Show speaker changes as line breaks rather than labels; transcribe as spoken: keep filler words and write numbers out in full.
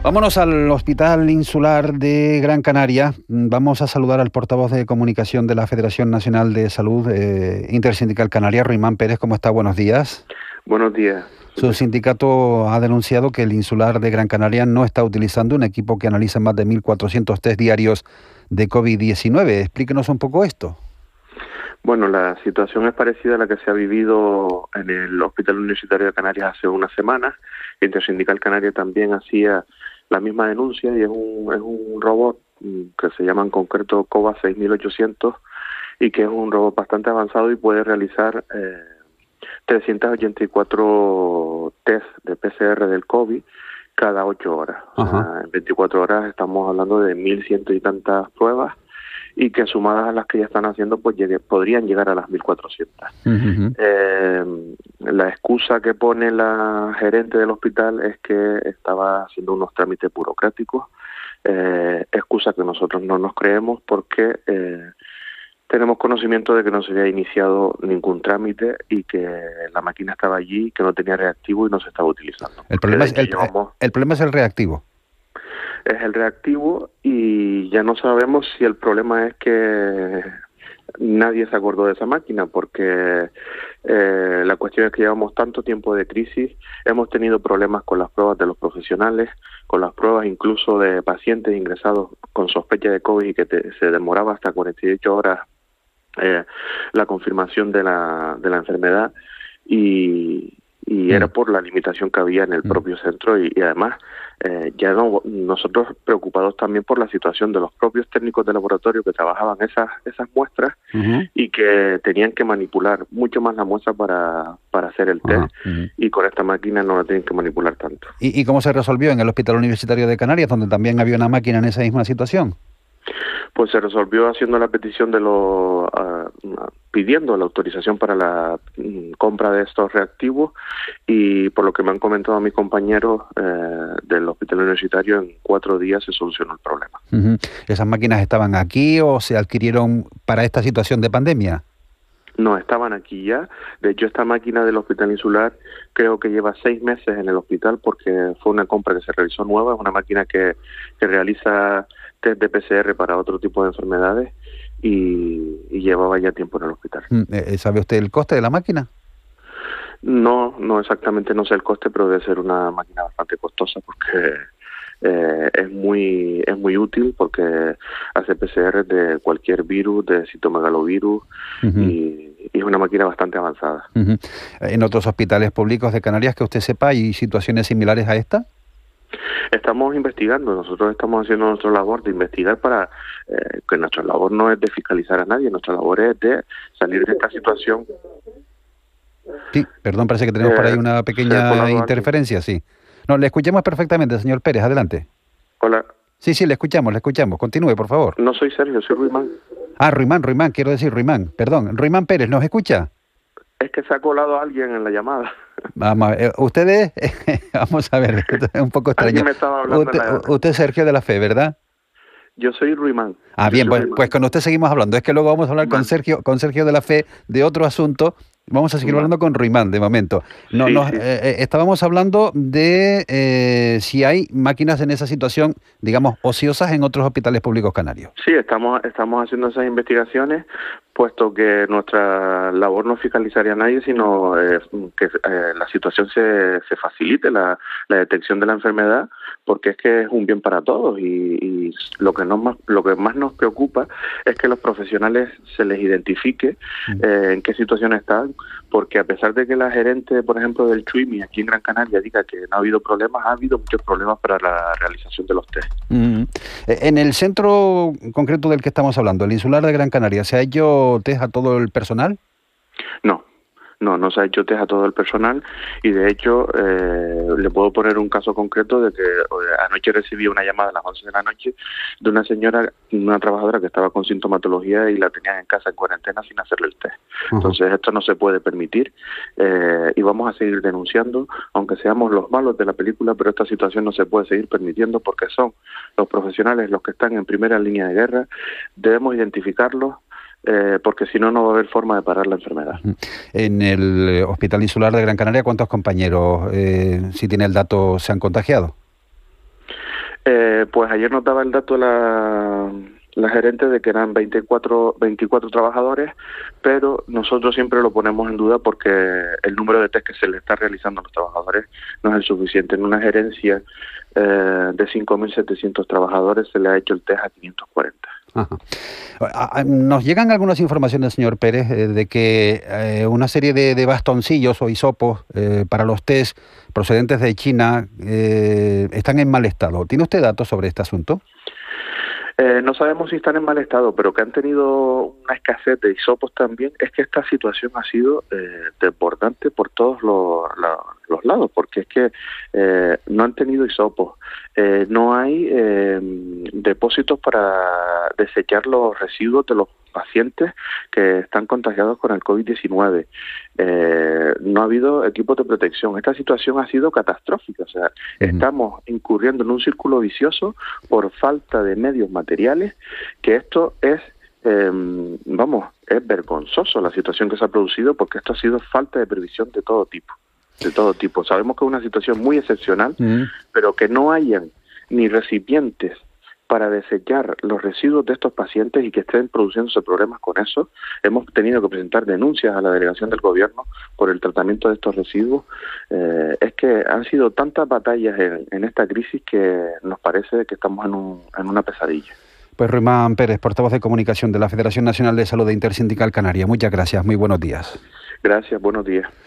Vámonos al Hospital Insular de Gran Canaria. Vamos a saludar al portavoz de comunicación de la Federación Nacional de Salud eh, Intersindical Canaria, Ruimán Pérez. ¿Cómo está? Buenos días.
Buenos días.
Su sindicato ha denunciado que el Insular de Gran Canaria no está utilizando un equipo que analiza más de mil cuatrocientos test diarios de COVID diecinueve. Explíquenos un poco esto.
Bueno, la situación es parecida a la que se ha vivido en el Hospital Universitario de Canarias hace unas semanas. Intersindical Canaria también hacía la misma denuncia y es un, es un robot que se llama en concreto COBA seis mil ochocientos y que es un robot bastante avanzado y puede realizar eh, trescientos ochenta y cuatro test de P C R del COVID cada ocho horas. O sea, en veinticuatro horas estamos hablando de mil ciento y tantas pruebas y que sumadas a las que ya están haciendo pues llegue, podrían llegar a las mil cuatrocientas. Uh-huh. Eh, la excusa que pone la gerente del hospital es que estaba haciendo unos trámites burocráticos, eh, excusa que nosotros no nos creemos porque eh, tenemos conocimiento de que no se había iniciado ningún trámite y que la máquina estaba allí, que no tenía reactivo y no se estaba utilizando.
El problema, es, el, llevamos... el problema es el reactivo.
Es el reactivo y ya no sabemos si el problema es que nadie se acordó de esa máquina, porque eh, la cuestión es que llevamos tanto tiempo de crisis, hemos tenido problemas con las pruebas de los profesionales, con las pruebas incluso de pacientes ingresados con sospecha de COVID y que te, se demoraba hasta cuarenta y ocho horas eh, la confirmación de la, de la enfermedad y... y era por la limitación que había en el propio centro y, y además eh, ya no, nosotros preocupados también por la situación de los propios técnicos de laboratorio que trabajaban esas esas muestras uh-huh. y que tenían que manipular mucho más la muestra para, para hacer el test uh-huh. y con esta máquina no la tienen que manipular tanto.
¿Y, ¿Y cómo se resolvió en el Hospital Universitario de Canarias, donde también había una máquina en esa misma situación?
Pues se resolvió haciendo la petición de los, uh, pidiendo la autorización para la um, compra de estos reactivos y por lo que me han comentado mis compañeros eh, del hospital universitario, en cuatro días se solucionó el problema.
Uh-huh. ¿Esas máquinas estaban aquí o se adquirieron para esta situación de pandemia?
No, estaban aquí ya. De hecho, esta máquina del Hospital Insular creo que lleva seis meses en el hospital porque fue una compra que se realizó nueva. Es una máquina que, que realiza test de P C R para otro tipo de enfermedades y, y llevaba ya tiempo en el hospital.
¿Sabe usted el coste de la máquina?
No, no exactamente, no sé el coste, pero debe ser una máquina bastante costosa porque eh, es muy es muy útil porque hace P C R de cualquier virus, de citomegalovirus uh-huh. y, y es una máquina bastante avanzada.
Uh-huh. ¿En otros hospitales públicos de Canarias que usted sepa hay situaciones similares a esta?
Estamos investigando, nosotros estamos haciendo nuestra labor de investigar para eh, que nuestra labor no es de fiscalizar a nadie, nuestra labor es de salir de esta situación.
Sí, perdón, parece que tenemos eh, por ahí una pequeña interferencia, aquí. sí. No, le escuchamos perfectamente, señor Pérez, adelante.
Hola.
Sí, sí, le escuchamos, le escuchamos, continúe, por favor.
No soy Sergio, soy Ruimán.
Ah, Ruimán, Ruimán, quiero decir Ruimán, perdón. Ruimán Pérez, ¿nos escucha?
Es que se ha colado alguien en la llamada.
Vamos, eh, ustedes, vamos a ver, es un poco extraño.
Me estaba hablando
usted,
la...
usted es Sergio de la Fe, ¿verdad?
Yo soy Ruimán.
Ah,
Yo
bien, pues,
Ruimán.
pues con usted seguimos hablando. Es que luego vamos a hablar
Man.
con Sergio, con Sergio de la Fe de otro asunto. Vamos a seguir Man. hablando con Ruimán de momento. No,
sí,
nos,
sí.
Eh, estábamos hablando de eh, si hay máquinas en esa situación, digamos, ociosas en otros hospitales públicos canarios.
Sí, estamos estamos haciendo esas investigaciones, puesto que nuestra labor no es fiscalizar a nadie, sino eh, que eh, la situación se, se facilite, la, la detección de la enfermedad, porque es que es un bien para todos y, y lo que nos más, lo que más nos preocupa es que los profesionales se les identifique eh, en qué situación están, porque a pesar de que la gerente, por ejemplo, del Chuimi aquí en Gran Canaria diga que no ha habido problemas, ha habido muchos problemas para la realización de los test.
Mm. En el centro concreto del que estamos hablando, el Insular de Gran Canaria, ¿se ha hecho test a todo el personal?
No. No, no se ha hecho test a todo el personal y de hecho eh, le puedo poner un caso concreto de que anoche recibí una llamada a las once de la noche de una señora, una trabajadora que estaba con sintomatología y la tenían en casa en cuarentena sin hacerle el test. Uh-huh. Entonces esto no se puede permitir eh, y vamos a seguir denunciando, aunque seamos los malos de la película, pero esta situación no se puede seguir permitiendo porque son los profesionales los que están en primera línea de guerra, debemos identificarlos. Eh, porque si no, no va a haber forma de parar la enfermedad.
En el Hospital Insular de Gran Canaria, ¿cuántos compañeros, eh, si tiene el dato, se han contagiado?
Eh, pues ayer nos daba el dato la, la gerente de que eran veinticuatro, veinticuatro trabajadores, pero nosotros siempre lo ponemos en duda porque el número de test que se le está realizando a los trabajadores no es el suficiente. En una gerencia eh, de cinco mil setecientos trabajadores se le ha hecho el test a quinientos cuarenta.
Ajá. Nos llegan algunas informaciones, señor Pérez, eh, de que eh, una serie de, de bastoncillos o hisopos eh, para los test procedentes de China eh, están en mal estado. ¿Tiene usted datos sobre este asunto?
Eh, no sabemos si están en mal estado, pero que han tenido una escasez de hisopos también. Es que esta situación ha sido eh, desbordante por todos los, la, los lados, porque es que eh, no han tenido hisopos, eh, no hay eh, depósitos para desechar los residuos de los pacientes que están contagiados con el COVID diecinueve. Eh, no ha habido equipos de protección. Esta situación ha sido catastrófica. O sea, uh-huh. Estamos incurriendo en un círculo vicioso por falta de medios materiales, que esto es, eh, vamos, es vergonzoso la situación que se ha producido, porque esto ha sido falta de previsión de todo tipo. De todo tipo. Sabemos que es una situación muy excepcional, uh-huh. pero que no hayan ni recipientes para desechar los residuos de estos pacientes y que estén produciéndose problemas con eso. Hemos tenido que presentar denuncias a la delegación del gobierno por el tratamiento de estos residuos. Eh, es que han sido tantas batallas en, en esta crisis que nos parece que estamos en, un, en una pesadilla.
Pues Ruimán Pérez, portavoz de comunicación de la Federación Nacional de Salud de Intersindical Canaria. Muchas gracias, muy buenos días.
Gracias, buenos días.